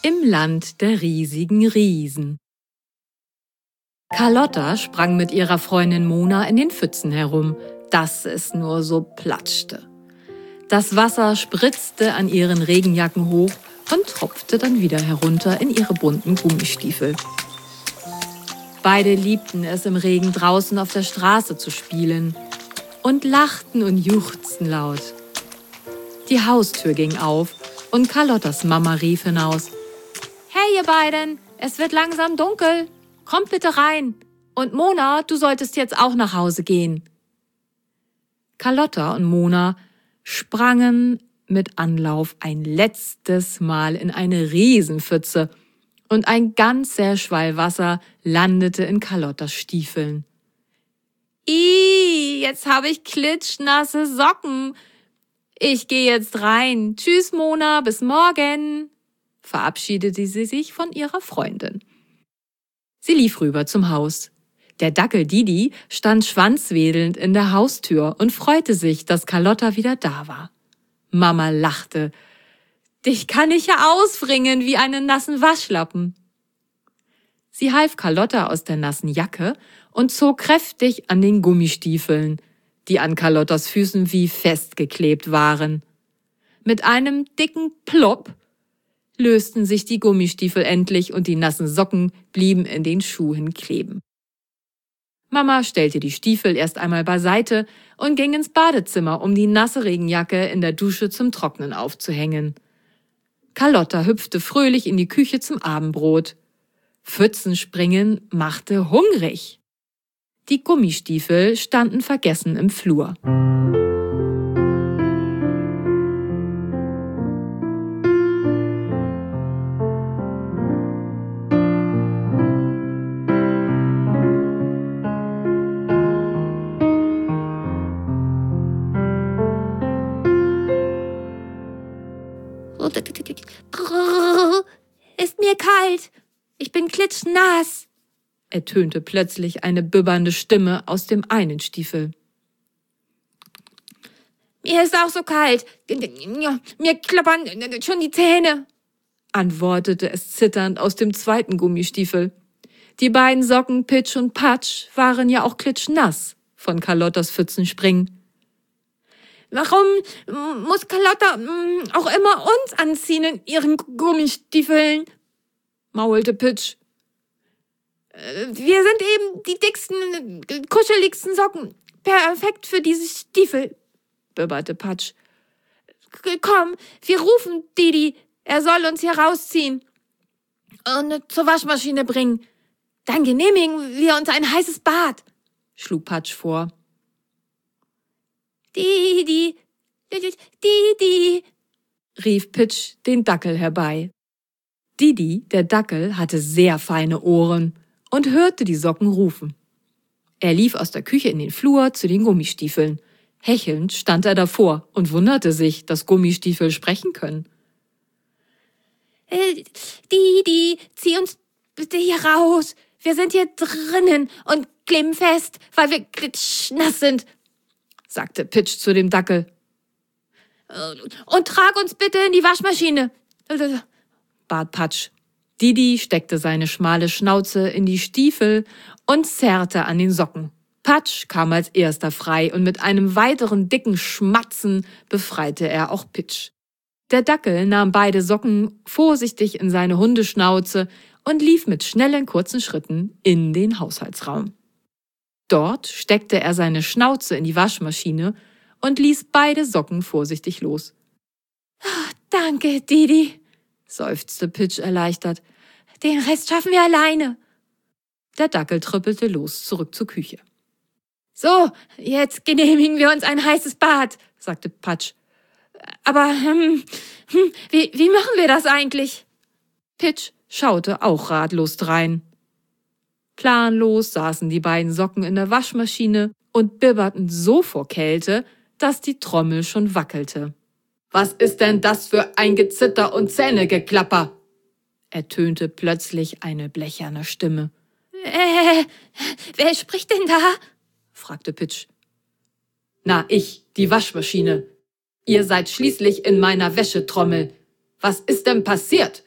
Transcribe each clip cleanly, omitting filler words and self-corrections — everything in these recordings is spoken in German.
im Land der riesigen Riesen. Carlotta sprang mit ihrer Freundin Mona in den Pfützen herum, dass es nur so platschte. Das Wasser spritzte an ihren Regenjacken hoch und tropfte dann wieder herunter in ihre bunten Gummistiefel. Beide liebten es, im Regen draußen auf der Straße zu spielen und lachten und juchzten laut. Die Haustür ging auf und Carlottas Mama rief hinaus: »Hey ihr beiden, es wird langsam dunkel. Kommt bitte rein. Und Mona, du solltest jetzt auch nach Hause gehen.« Carlotta und Mona sprangen mit Anlauf ein letztes Mal in eine Riesenpfütze und ein ganzer Schwall Wasser landete in Carlottas Stiefeln. »Ih, jetzt habe ich klitschnasse Socken. Ich gehe jetzt rein. Tschüss, Mona, bis morgen«, verabschiedete sie sich von ihrer Freundin. Sie lief rüber zum Haus. Der Dackel Didi stand schwanzwedelnd in der Haustür und freute sich, dass Carlotta wieder da war. Mama lachte. »Dich kann ich ja auswringen wie einen nassen Waschlappen.« Sie half Carlotta aus der nassen Jacke und zog kräftig an den Gummistiefeln, die an Carlottas Füßen wie festgeklebt waren. Mit einem dicken Plopp lösten sich die Gummistiefel endlich und die nassen Socken blieben in den Schuhen kleben. Mama stellte die Stiefel erst einmal beiseite und ging ins Badezimmer, um die nasse Regenjacke in der Dusche zum Trocknen aufzuhängen. Carlotta hüpfte fröhlich in die Küche zum Abendbrot. Pfützenspringen machte hungrig. Die Gummistiefel standen vergessen im Flur. Ist mir kalt. Ich bin klitschnass, ertönte plötzlich eine bibbernde Stimme aus dem einen Stiefel. Mir ist auch so kalt. Mir klappern schon die Zähne, antwortete es zitternd aus dem zweiten Gummistiefel. Die beiden Socken Pitsch und Patsch waren ja auch klitschnass von Carlottas Pfützenspringen. Warum muss Carlotta auch immer uns anziehen in ihren Gummistiefeln? Maulte Pitsch. Wir sind eben die dicksten, kuscheligsten Socken. Perfekt für diese Stiefel, bibberte Patsch. Komm, wir rufen Didi. Er soll uns hier rausziehen und zur Waschmaschine bringen. Dann genehmigen wir uns ein heißes Bad, schlug Patsch vor. Didi, Didi, rief Pitsch den Dackel herbei. Didi, der Dackel, hatte sehr feine Ohren und hörte die Socken rufen. Er lief aus der Küche in den Flur zu den Gummistiefeln. Hechelnd stand er davor und wunderte sich, dass Gummistiefel sprechen können. Didi, zieh uns bitte hier raus. Wir sind hier drinnen und kleben fest, weil wir klitschnass sind, sagte Pitsch zu dem Dackel. Und trag uns bitte in die Waschmaschine, bat Patsch. Didi steckte seine schmale Schnauze in die Stiefel und zerrte an den Socken. Patsch kam als erster frei und mit einem weiteren dicken Schmatzen befreite er auch Pitsch. Der Dackel nahm beide Socken vorsichtig in seine Hundeschnauze und lief mit schnellen, kurzen Schritten in den Haushaltsraum. Dort steckte er seine Schnauze in die Waschmaschine und ließ beide Socken vorsichtig los. »Danke, Didi«, seufzte Pitsch erleichtert. »Den Rest schaffen wir alleine.« Der Dackel trippelte los zurück zur Küche. »So, jetzt genehmigen wir uns ein heißes Bad«, sagte Patsch. »Aber, wie machen wir das eigentlich?« Pitsch schaute auch ratlos drein. Planlos saßen die beiden Socken in der Waschmaschine und bibberten so vor Kälte, dass die Trommel schon wackelte. »Was ist denn das für ein Gezitter und Zähnegeklapper?« ertönte plötzlich eine blecherne Stimme. Wer spricht denn da?« fragte Pitsch. »Na, ich, die Waschmaschine. Ihr seid schließlich in meiner Wäschetrommel. Was ist denn passiert?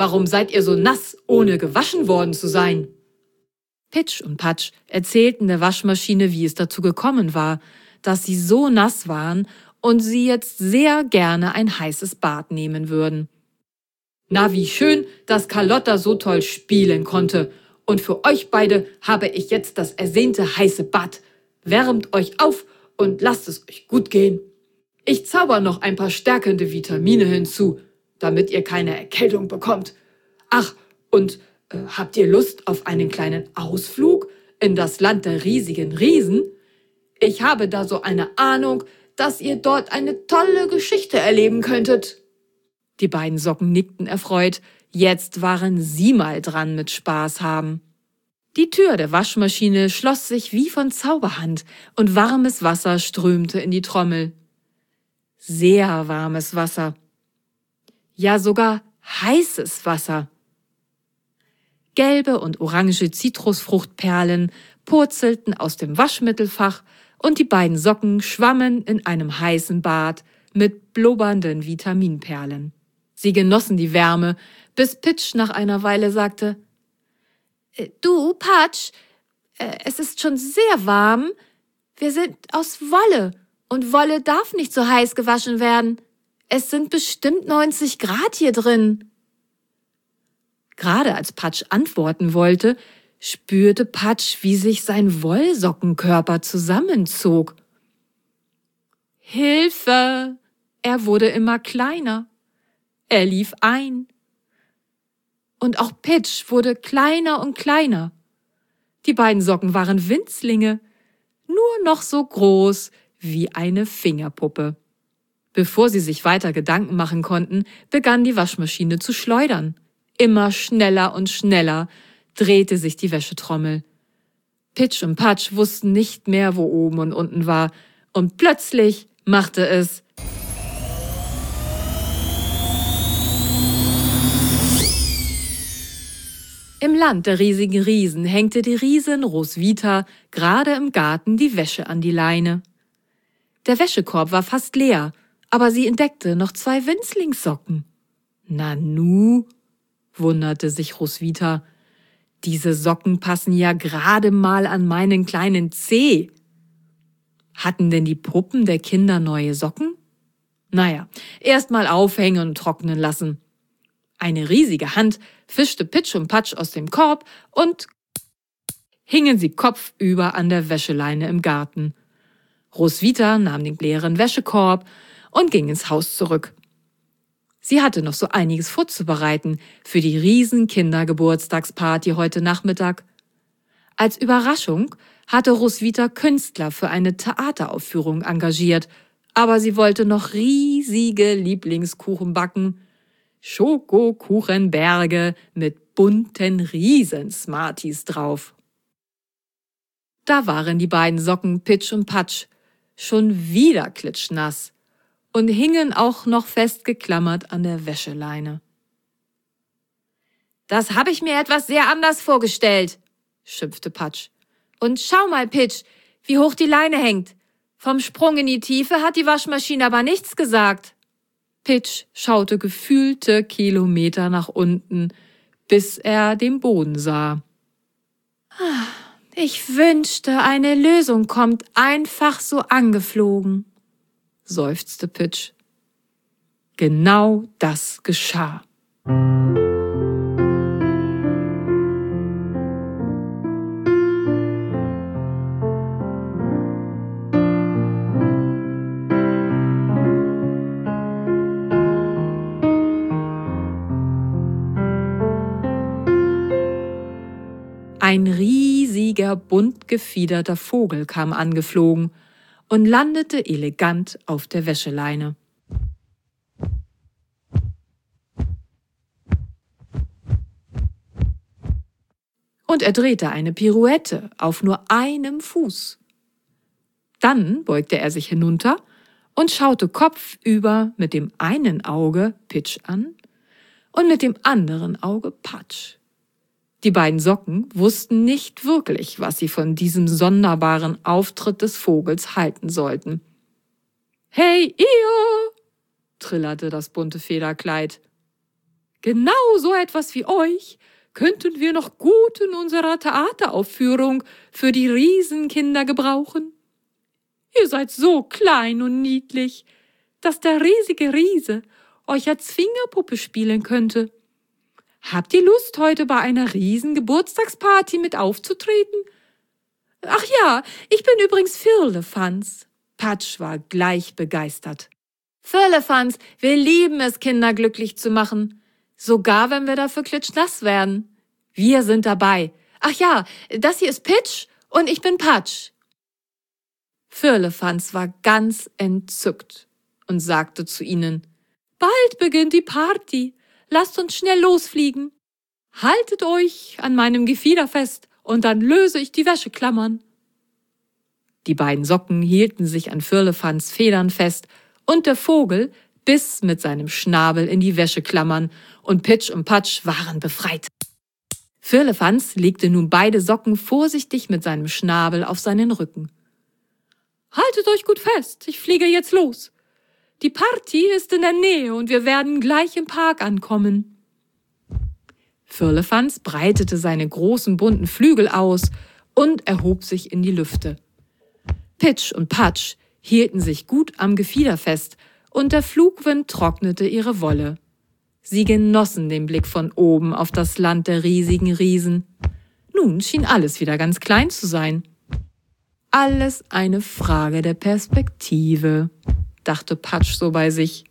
warum seid ihr so nass, ohne gewaschen worden zu sein?« Pitsch und Patsch erzählten der Waschmaschine, wie es dazu gekommen war, dass sie so nass waren und sie jetzt sehr gerne ein heißes Bad nehmen würden. »Na, wie schön, dass Carlotta so toll spielen konnte. Und für euch beide habe ich jetzt das ersehnte heiße Bad. Wärmt euch auf und lasst es euch gut gehen. Ich zauber noch ein paar stärkende Vitamine hinzu, damit ihr keine Erkältung bekommt. Ach, und habt ihr Lust auf einen kleinen Ausflug in das Land der riesigen Riesen? Ich habe da so eine Ahnung, dass ihr dort eine tolle Geschichte erleben könntet.« Die beiden Socken nickten erfreut. Jetzt waren sie mal dran mit Spaß haben. Die Tür der Waschmaschine schloss sich wie von Zauberhand und warmes Wasser strömte in die Trommel. Sehr warmes Wasser. Ja, sogar heißes Wasser. Gelbe und orange Zitrusfruchtperlen purzelten aus dem Waschmittelfach und die beiden Socken schwammen in einem heißen Bad mit blubbernden Vitaminperlen. Sie genossen die Wärme, bis Pitsch nach einer Weile sagte: »Du, Patsch, es ist schon sehr warm. Wir sind aus Wolle und Wolle darf nicht so heiß gewaschen werden. Es sind bestimmt 90 Grad hier drin.« Gerade als Patsch antworten wollte, spürte Patsch, wie sich sein Wollsockenkörper zusammenzog. »Hilfe!« Er wurde immer kleiner. Er lief ein. Und auch Pitsch wurde kleiner und kleiner. Die beiden Socken waren Winzlinge, nur noch so groß wie eine Fingerpuppe. Bevor sie sich weiter Gedanken machen konnten, begann die Waschmaschine zu schleudern. Immer schneller und schneller drehte sich die Wäschetrommel. Pitsch und Patsch wussten nicht mehr, wo oben und unten war, und plötzlich machte es Im Land der riesigen Riesen hängte die Riesin Roswitha gerade im Garten die Wäsche an die Leine. Der Wäschekorb war fast leer, aber sie entdeckte noch 2 Winzlingssocken. »Nanu«, wunderte sich Roswitha, »diese Socken passen ja gerade mal an meinen kleinen Zeh.« Hatten denn die Puppen der Kinder neue Socken? Naja, erst mal aufhängen und trocknen lassen. Eine riesige Hand fischte Pitsch und Patsch aus dem Korb und hingen sie kopfüber an der Wäscheleine im Garten. Roswitha nahm den leeren Wäschekorb und ging ins Haus zurück. Sie hatte noch so einiges vorzubereiten für die Riesen-Kindergeburtstagsparty heute Nachmittag. Als Überraschung hatte Roswitha Künstler für eine Theateraufführung engagiert, aber sie wollte noch riesige Lieblingskuchen backen. Schokokuchenberge mit bunten Riesensmarties drauf. Da waren die beiden Socken Pitsch und Patsch schon wieder klitschnass und hingen auch noch festgeklammert an der Wäscheleine. »Das habe ich mir etwas sehr anders vorgestellt«, schimpfte Patsch. »Und schau mal, Pitsch, wie hoch die Leine hängt. Vom Sprung in die Tiefe hat die Waschmaschine aber nichts gesagt.« Pitsch schaute gefühlte Kilometer nach unten, bis er den Boden sah. »Ich wünschte, eine Lösung kommt einfach so angeflogen«, seufzte Pitsch. Genau das geschah. Ein riesiger, bunt gefiederter Vogel kam angeflogen und landete elegant auf der Wäscheleine. Und er drehte eine Pirouette auf nur einem Fuß. Dann beugte er sich hinunter und schaute kopfüber mit dem einen Auge Pitsch an und mit dem anderen Auge Patsch. Die beiden Socken wussten nicht wirklich, was sie von diesem sonderbaren Auftritt des Vogels halten sollten. »Hey, ihr!« trillerte das bunte Federkleid. Genau so etwas wie euch könnten wir noch gut in unserer Theateraufführung für die Riesenkinder gebrauchen. Ihr seid so klein und niedlich, dass der riesige Riese euch als Fingerpuppe spielen könnte. Habt ihr Lust, heute bei einer Riesengeburtstagsparty mit aufzutreten? Ach ja, ich bin übrigens Firlefanz. Patsch war gleich begeistert. Firlefanz, wir lieben es, Kinder glücklich zu machen. Sogar wenn wir dafür klitschnass werden. Wir sind dabei. Ach ja, das hier ist Pitsch und ich bin Patsch. Firlefanz war ganz entzückt und sagte zu ihnen: Bald beginnt die Party. Lasst uns schnell losfliegen. Haltet euch an meinem Gefieder fest und dann löse ich die Wäscheklammern. Die beiden Socken hielten sich an Firlefanz Federn fest und der Vogel biss mit seinem Schnabel in die Wäscheklammern und Pitsch und Patsch waren befreit. Firlefanz legte nun beide Socken vorsichtig mit seinem Schnabel auf seinen Rücken. Haltet euch gut fest, ich fliege jetzt los. Die Party ist in der Nähe und wir werden gleich im Park ankommen. Firlefanz breitete seine großen bunten Flügel aus und erhob sich in die Lüfte. Pitsch und Patsch hielten sich gut am Gefieder fest und der Flugwind trocknete ihre Wolle. Sie genossen den Blick von oben auf das Land der riesigen Riesen. Nun schien alles wieder ganz klein zu sein. Alles eine Frage der Perspektive, dachte Patsch so bei sich.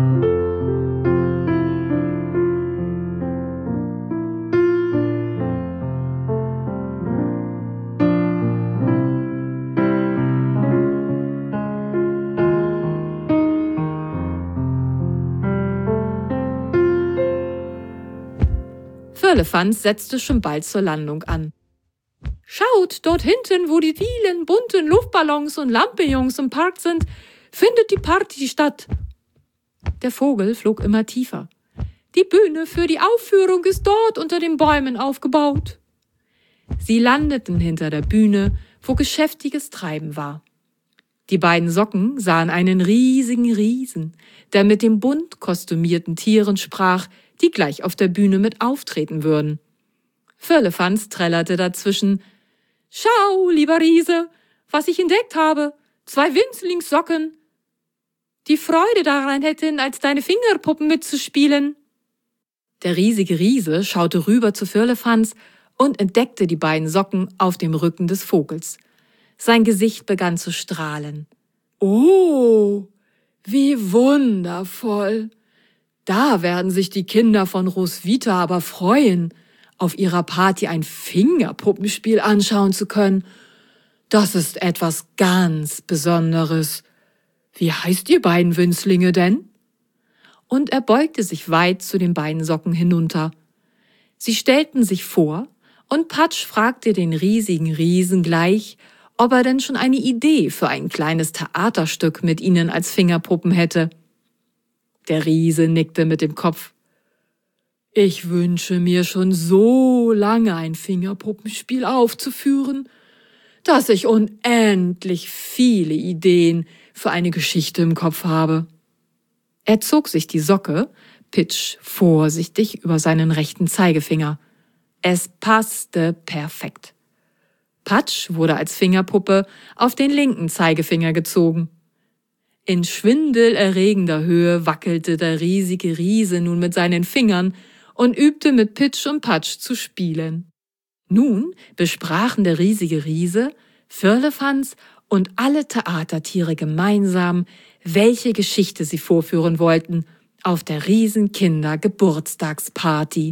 Firlefanz setzte schon bald zur Landung an. Schaut, dort hinten, wo die vielen bunten Luftballons und Lampions im Park sind, findet die Party statt. Der Vogel flog immer tiefer. Die Bühne für die Aufführung ist dort unter den Bäumen aufgebaut. Sie landeten hinter der Bühne, wo geschäftiges Treiben war. Die beiden Socken sahen einen riesigen Riesen, der mit den bunt kostümierten Tieren sprach, die gleich auf der Bühne mit auftreten würden. Firlefanz trällerte dazwischen: Schau, lieber Riese, was ich entdeckt habe. 2 Winzlingssocken. Die Freude daran hätten, als deine Fingerpuppen mitzuspielen. Der riesige Riese schaute rüber zu Firlefanz und entdeckte die beiden Socken auf dem Rücken des Vogels. Sein Gesicht begann zu strahlen. Oh, wie wundervoll! Da werden sich die Kinder von Roswitha aber freuen, auf ihrer Party ein Fingerpuppenspiel anschauen zu können. Das ist etwas ganz Besonderes. Wie heißt ihr beiden Winzlinge denn? Und er beugte sich weit zu den beiden Socken hinunter. Sie stellten sich vor, und Patsch fragte den riesigen Riesen gleich, ob er denn schon eine Idee für ein kleines Theaterstück mit ihnen als Fingerpuppen hätte. Der Riese nickte mit dem Kopf. Ich wünsche mir schon so lange ein Fingerpuppenspiel aufzuführen, dass ich unendlich viele Ideen für eine Geschichte im Kopf habe. Er zog sich die Socke, Pitsch, vorsichtig über seinen rechten Zeigefinger. Es passte perfekt. Patsch wurde als Fingerpuppe auf den linken Zeigefinger gezogen. In schwindelerregender Höhe wackelte der riesige Riese nun mit seinen Fingern und übte mit Pitsch und Patsch zu spielen. Nun besprachen der riesige Riese, Firlefanz und alle Theatertiere gemeinsam, welche Geschichte sie vorführen wollten auf der Riesenkinder-Geburtstagsparty.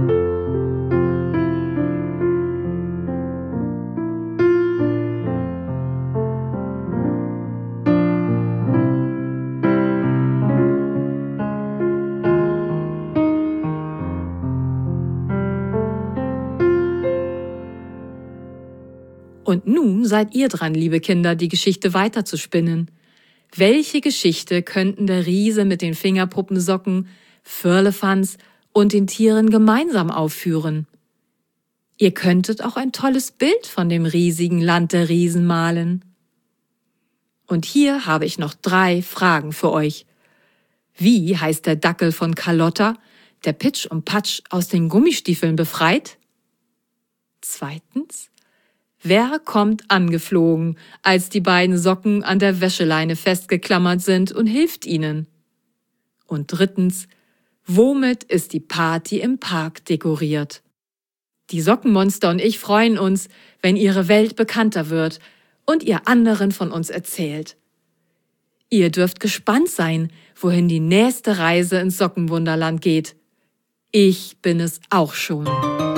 Und nun seid ihr dran, liebe Kinder, die Geschichte weiterzuspinnen. Welche Geschichte könnten der Riese mit den Fingerpuppensocken, Firlefanz und den Tieren gemeinsam aufführen? Ihr könntet auch ein tolles Bild von dem riesigen Land der Riesen malen. Und hier habe ich noch 3 Fragen für euch. Wie heißt der Dackel von Carlotta, der Pitsch und Patsch aus den Gummistiefeln befreit? 2. Wer kommt angeflogen, als die beiden Socken an der Wäscheleine festgeklammert sind und hilft ihnen? Und 3. Womit ist die Party im Park dekoriert? Die Sockenmonster und ich freuen uns, wenn ihre Welt bekannter wird und ihr anderen von uns erzählt. Ihr dürft gespannt sein, wohin die nächste Reise ins Sockenwunderland geht. Ich bin es auch schon.